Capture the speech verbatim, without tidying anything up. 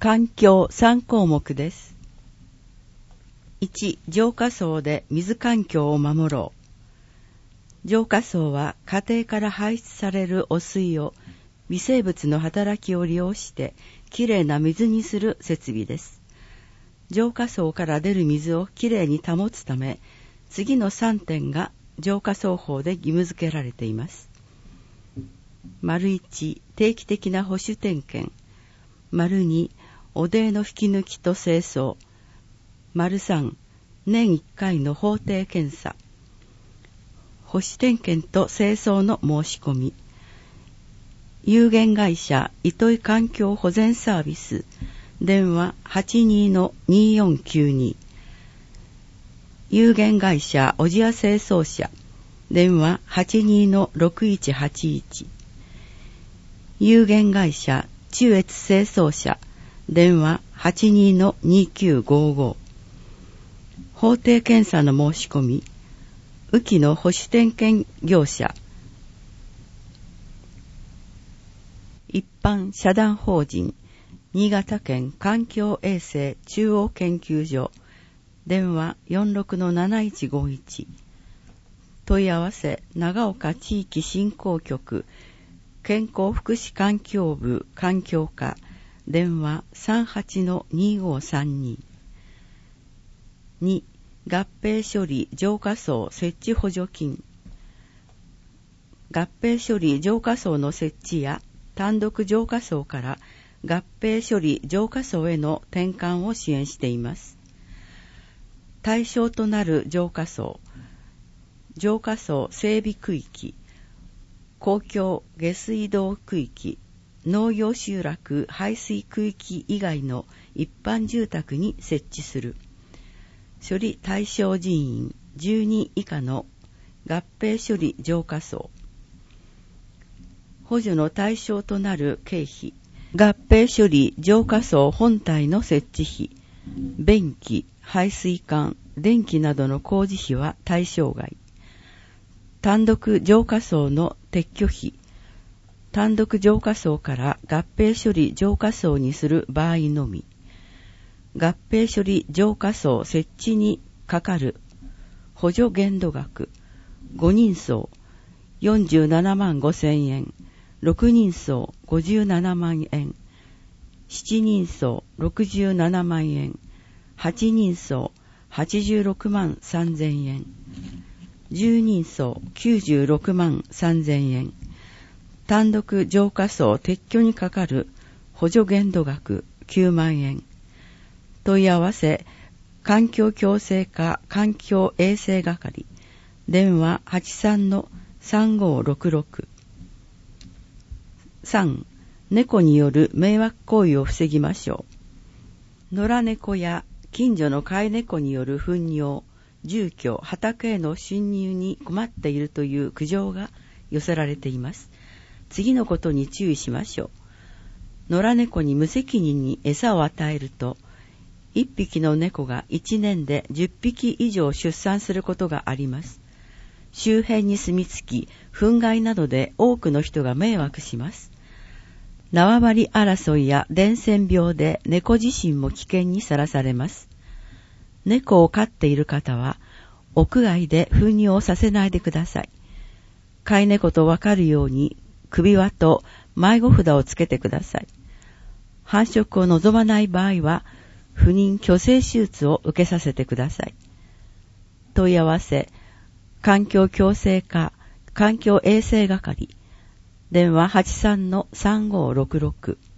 環境さん項目です。いち、浄化槽で水環境を守ろう。浄化槽は家庭から排出される汚水を微生物の働きを利用してきれいな水にする設備です。浄化槽から出る水をきれいに保つため、次のさんてんが浄化槽法で義務付けられています。丸いち、定期的な保守点検。丸に、汚泥の引き抜きと清掃。丸さん、年いっかいの法定検査。保守点検と清掃の申し込み。有限会社糸井環境保全サービス、電話 はちにーのにーよんきゅうに。有限会社小千谷清掃社、電話 はちにーのろくいちはちいち。有限会社中越清掃社、電話 はちにーのにーきゅうごご。法定検査の申し込み、雨季の保守点検業者。一般社団法人新潟県環境衛生中央研究所、電話 よんろくのなないちごいち。問い合わせ長岡地域振興局健康福祉環境部環境課、電話 さんはちのにーごさんに。に、合併処理浄化槽設置補助金。合併処理浄化槽の設置や単独浄化槽から合併処理浄化槽への転換を支援しています。対象となる浄化槽、浄化槽整備区域、公共下水道区域、農業集落排水区域以外の一般住宅に設置する。処理対象人員じゅうに以下の合併処理浄化槽。補助の対象となる経費、合併処理浄化槽本体の設置費、便器、排水管、電気などの工事費は対象外。単独浄化槽の撤去費、単独浄化槽から合併処理浄化槽にする場合のみ。合併処理浄化槽設置にかかる補助限度額、ごにん層よんじゅうななまんごせんえん、ろくにん層ごじゅうななまんえん、ななにん層ろくじゅうななまんえん、はちにん層はちじゅうろくまんさんぜんえん、じゅうにん層きゅうじゅうろくまんさんぜんえん、単独浄化槽撤去にかかる補助限度額きゅうまんえん。問い合わせ環境共生課環境衛生係、電話 はちさんのさんごろくろく。さん、猫による迷惑行為を防ぎましょう。野良猫や近所の飼い猫による糞尿、住居、畑への侵入に困っているという苦情が寄せられています。次のことに注意しましょう。野良猫に無責任に餌を与えると、一匹の猫が一年で十匹以上出産することがあります。周辺に住み着き、糞害などで多くの人が迷惑します。縄張り争いや伝染病で猫自身も危険にさらされます。猫を飼っている方は、屋外で糞尿をさせないでください。飼い猫とわかるように、首輪と迷子札をつけてください。繁殖を望まない場合は、不妊去勢手術を受けさせてください。問い合わせ、環境共生課環境衛生係、電話 はちさんのさんごろくろく。